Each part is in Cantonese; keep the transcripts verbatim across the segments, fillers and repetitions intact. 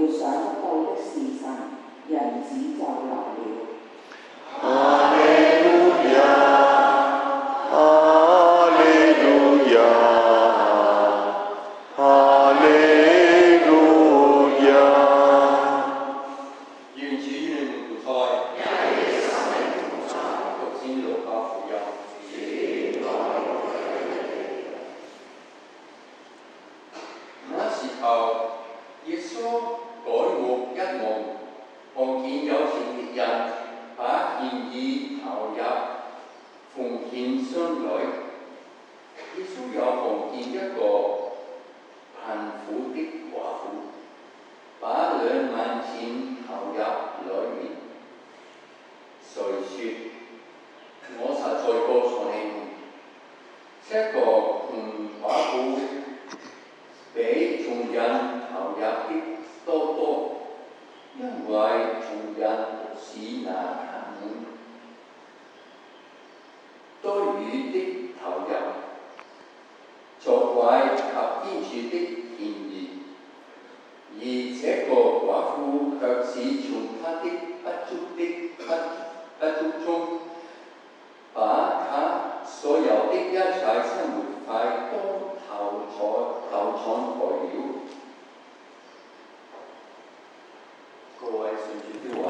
要想得到的是神，人子就來了。 哈利路亞，哈利路亞，哈利路亞。 願主與你們同在。讀先路加福音。那時候，耶穌改夢一夢，看見有錢的人把獻儀投入奉獻箱裏。耶穌又看見一個貧苦的寡婦，把兩萬錢投入裏面。誰說：我實在告訴你們，這個窮寡婦比窮人投入的多多，因為窮人只拿他們多餘的投入，作為給天主的獻儀，而這個寡婦卻是從他的不足的不不足中，把他所有的一切生活費都投在投敞開了。各位信主的話，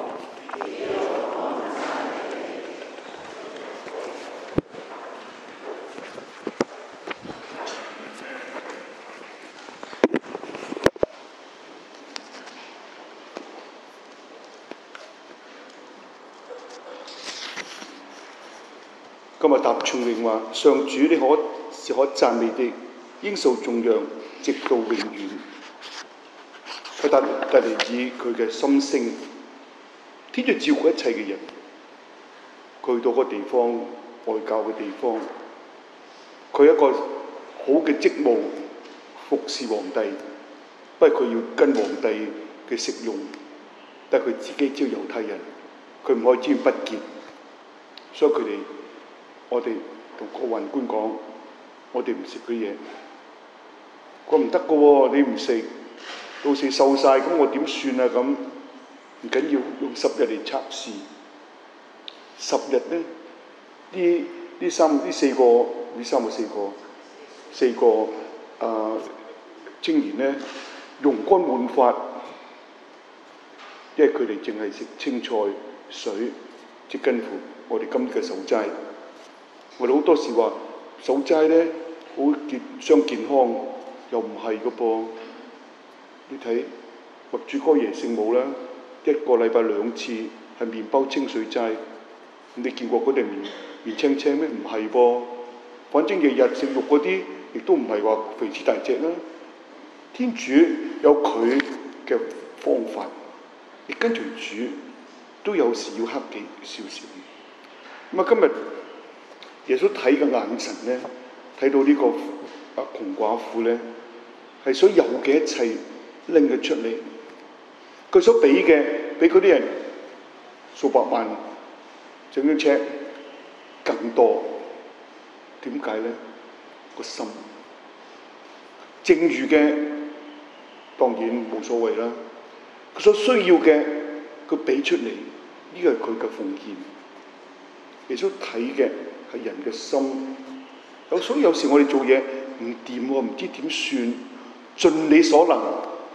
今日答唱詠話：上主，你可是可讚美的，應受頌揚，直到永遠。佢帶帶嚟以佢嘅心聲，天主照顧一切嘅人。佢去到個地方，外教嘅地方，佢一個好嘅職務，服侍皇帝。不過佢要跟皇帝嘅食用，但係佢自己招猶太人，佢唔可以沾不潔，所以佢哋。我哋同個宦官講，我哋唔食嗰嘢。佢唔得㗎喎，你唔食，到時瘦晒，咁我點算啊？咁唔緊要，用十日嚟測試。十日咧，呢呢三呢四個呢三個四個四個啊青年咧，容光煥發，因為佢哋淨係食青菜水，即近乎我哋今日嘅守齋。我哋好多時話守齋咧好健傷健康，又唔係嘅噃。你睇默主哥耶聖母啦，一個禮拜兩次係麵包清水齋。你見過嗰啲面面青青咩？唔係噃。反正日日食肉嗰啲，亦都唔係話肥豬大隻啦。天主有佢嘅方法，你跟隨主都有時要克己少少。咁啊，今日。耶穌睇嘅眼神咧，睇到呢個啊窮寡婦咧，係所有嘅一切拎佢出嚟，佢所俾嘅俾嗰啲人數百萬整張車更多，點解咧？個心剩餘嘅當然冇所謂啦，佢所需要嘅佢俾出嚟，呢個係佢嘅奉獻。耶穌睇嘅係人嘅心，有所以有時我哋做嘢唔掂喎，唔知點算，盡你所能，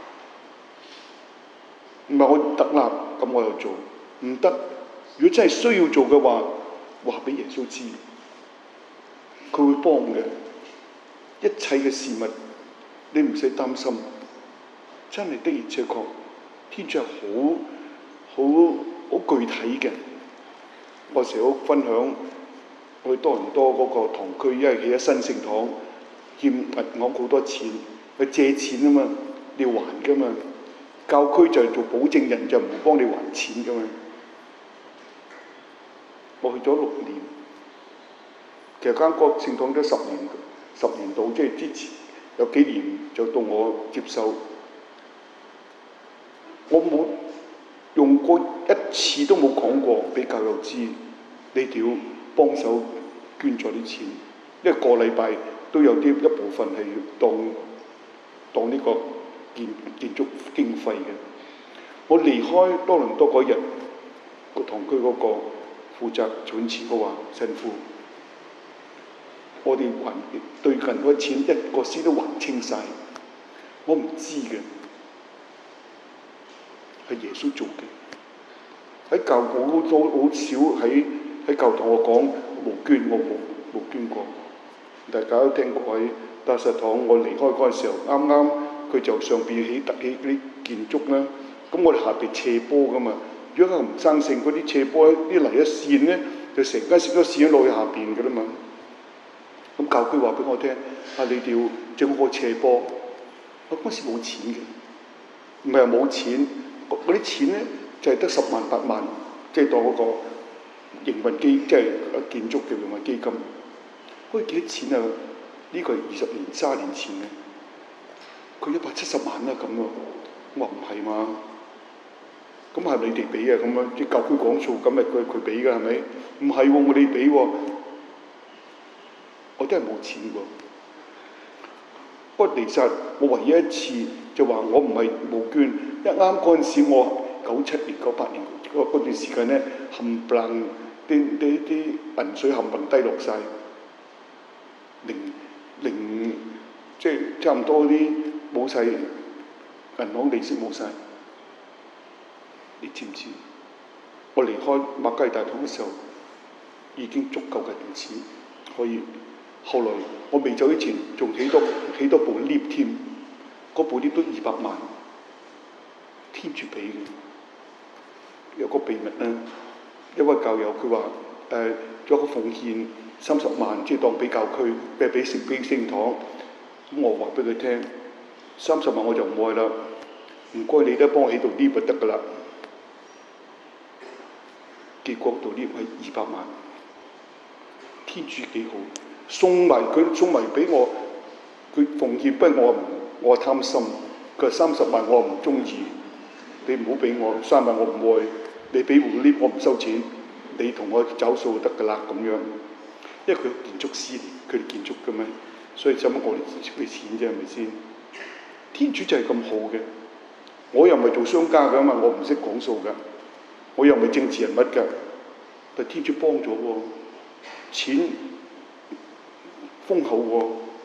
唔係我特立咁我又做，唔得。如果真係需要做嘅話，話俾耶穌知，佢會幫嘅。一切嘅事物你唔使擔心，真係的而且確，天主係好好好具體嘅。我成日好分享。我去多倫多嗰個堂區，因為起咗新聖堂，欠銀行好多錢，去借錢啊嘛，你要還噶嘛。教區就係做保證人，就唔幫你還錢噶嘛。我去咗六年，其實間國聖堂都十年，十年到，即係之前有幾年就到我接受，我冇用過一次都冇講過俾教友知，你屌。幫手捐咗啲錢，因為個禮拜都有啲一部分係當當呢個建建築經費嘅。 我離開多倫多嗰日，個堂區嗰個負責存錢嘅話，神父，我哋還對近嗰啲錢一個先都還清晒，我唔知嘅，係耶穌做嘅。喺教我好好少喺喺教堂我講無捐，我冇冇捐過。大家都聽過喺大實堂，我離開嗰陣時候，啱啱佢就上邊起突起嗰啲建築啦。咁我哋下邊斜坡噶嘛，如果係唔生性嗰啲斜坡啲泥一線咧，就成間攝咗線落去下邊噶啦嘛。咁教區話俾我聽，啊你哋要整個斜坡，我嗰時冇錢嘅，唔係話冇錢，嗰啲錢咧就係得十萬八萬，即係當嗰個營運基，即係建築嘅營運基金。嗰幾多錢啊？呢個係二十年、三十年前嘅，佢一百七十萬啦咁喎。我話唔係嘛，咁係你哋俾啊咁樣，啲教區講數，咁咪佢佢俾㗎係咪？唔係喎，我哋俾喎，我真係冇錢喎。不過其實我唯一一次就話我唔係冇捐，一啱嗰陣時我九七年、九八年嗰嗰段時間咧，冚唪唥啲啲啲銀水冚唪唥低落晒。零零即係差唔多啲冇晒，銀行利息冇晒。你知唔知？我離開馬加利大堂嘅時候已經足夠嘅錢可以。後來我未走之前仲起多起多部 lift 添，嗰部 lift 都二百萬，天主俾嘅。有個秘密咧，一位教友佢話誒做一個奉獻。三十萬即係當俾教區，俾俾聖俾聖堂。咁我話俾佢聽，三十萬我就唔愛啦，唔該你都幫我起到呢就得㗎啦。結果到呢係二百萬，天主幾好，送埋佢送埋俾我，佢奉獻，不過我唔我貪心，佢話三十萬我唔中意，你唔好俾我，三萬我唔愛，你俾戶呢我唔收錢，你同我找數就得㗎啦咁樣。因為佢建築師嚟，佢哋建築嘅咩，所以使乜我哋俾錢啫，係咪先？天主就係咁好嘅，我又唔係做商家㗎嘛，我唔識講數㗎，我又唔係政治人物㗎，但天主幫咗喎，錢豐厚喎，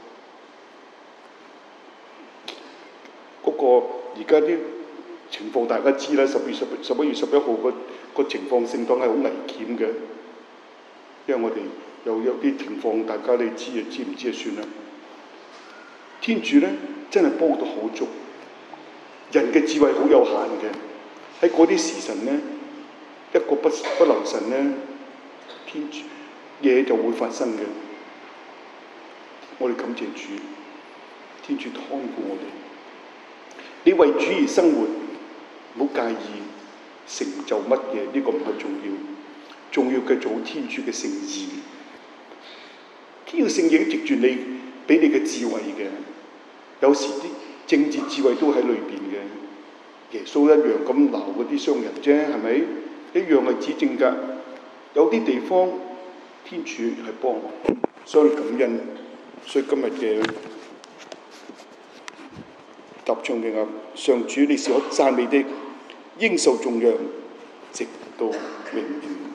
嗰、那個而家啲情況大家知啦，十月十十一月十一號個個情況聖堂係好危險嘅，因為我哋。又有啲情況，大家你知啊，知唔知啊？算啦。天主咧真係幫到好足，人嘅智慧好有限嘅。喺嗰啲時辰咧，一個不不留神咧，天主嘢就會發生嘅。我哋感謝主，天主看顧我哋。你為主而生活，唔好介意成就乜嘢，呢、這個唔係重要，重要嘅做天主嘅聖意。天主聖意藉住你俾你嘅智慧嘅，有時啲政治智慧都喺裏邊嘅。耶穌一樣咁鬧嗰啲商人啫，係咪？一樣係指正㗎。有啲地方天主係幫，所以感恩。所以今日嘅答唱嘅啊，上主你是可讚美的，應受頌揚，直到永遠。